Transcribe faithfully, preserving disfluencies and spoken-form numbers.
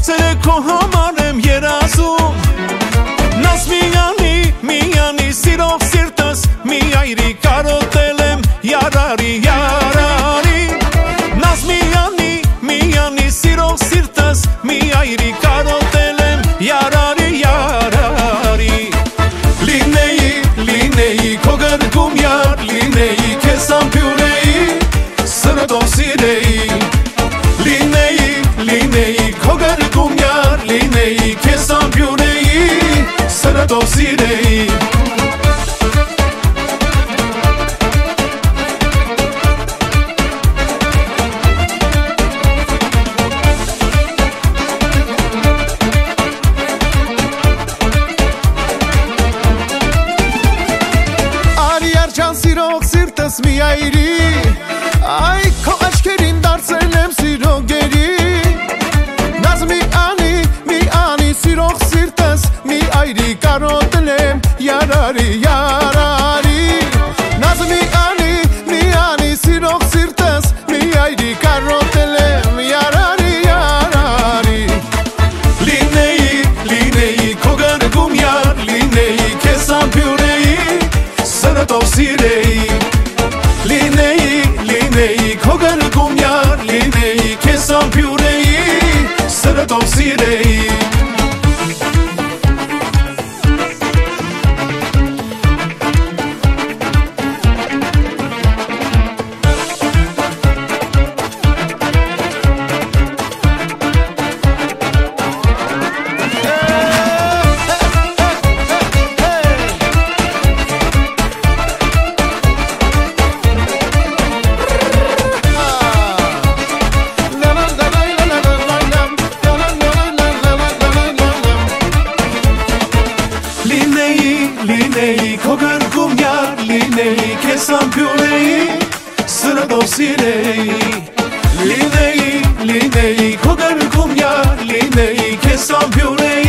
Գործերը քո համար եմ երազում Նազ միանի, միանի սիրող սիրտս Մի այրի կարոտել եմ Յարարի, յարարի Նազ միանի, միանի սիրող սիրտս Մի այրի կարոտել եմ Յարարի, յարարի Լինեի, լինեի քո գրկում յար Լինեի քեզ ամփյուրեի Սրտով սիրեի Լինեի, լինեի քո գրկում յար Լինեի քեզ ամփյուրեի Սրտով սիրեի Սիրող սիրտս մի այրի Այ քո աչքերին դարձել եմ սիրող գերի Նազ մի անի, մի անի սիրող սիրտս Մի այրի կարոտել եմ Յարարի, յարարի Նազ մի անի, մի անի սիրող սիրտս Մի այրի կարոտել եմ Յարարի, յարարի Լինեի, լինեի քո գրկում յար Լինեի քեզ ամփյուրեի Սրտով սիրեի Լինեի, լինեի քո գրկում յար Լինեի քեզ ամփյուրեի Սրտով սիրեի Լինեի քո գրկում յար Լինեի քեզ ամփյուրեի Սրտով սիրեի Լինեի, լինեի քո գրկում յար Լինեի քեզ ամփյուրեի